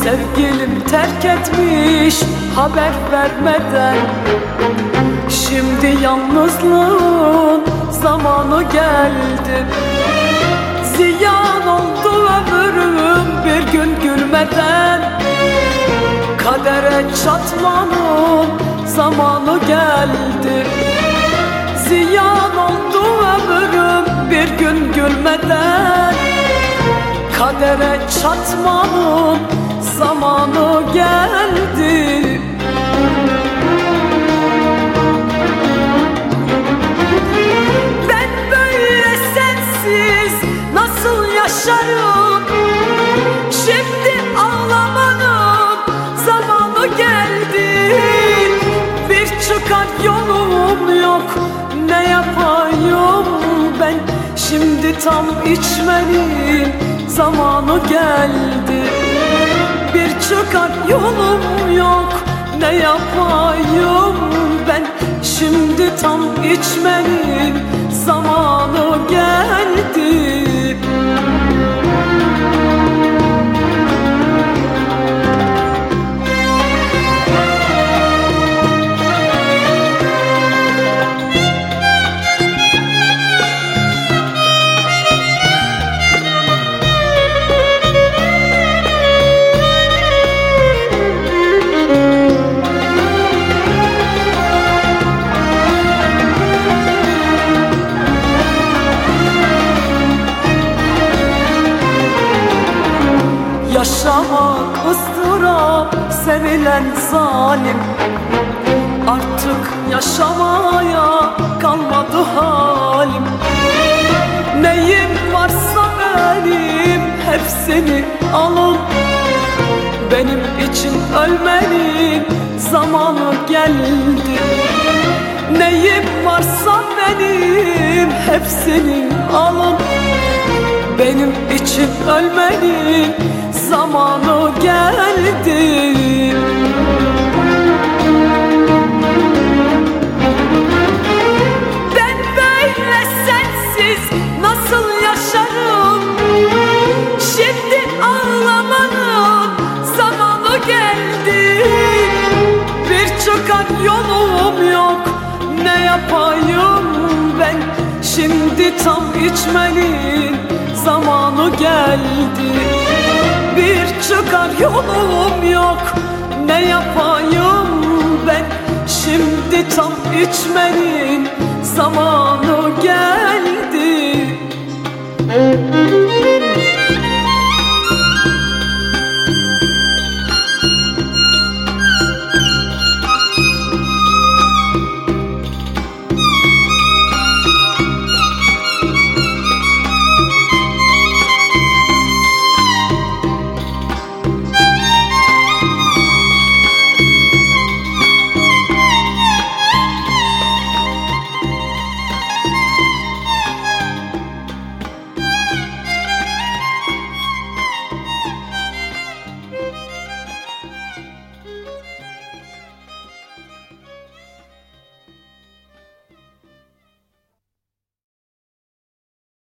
Sevgilim terk etmiş haber vermeden. Şimdi yalnızlığın zamanı geldi. Ziyan oldu ömrüm bir gün gülmeden. Kadere çatmanın zamanı geldi. Ziyan oldu ömrüm bir gün gülmeden. Kadere çatmanın zamanı geldi. Ben böyle sensiz nasıl yaşarım? Şimdi ağlamanın zamanı geldi. Bir çıkar yolum yok, ne yapayım ben? Şimdi tam içmenin zamanı geldi. Bir çıkar yolum yok, ne yapayım ben? Şimdi tam içmenin zamanı geldi. Yaşamak ıstırap, sevilen zalim. Artık yaşamaya kalmadı halim. Neyim varsa benim hepsini alın. Benim için ölmenin zamanı geldi. Neyim varsa benim hepsini alın. Benim için ölmenin zamanı geldi. Ben böyle sensiz nasıl yaşarım? Şimdi ağlamanın zamanı geldi. Bir çıkar yolum yok, ne yapayım ben? Şimdi tam içmenin zamanı geldi. Bir çıkar yolum yok, ne yapayım ben? Şimdi tam içmenin zamanı geldi.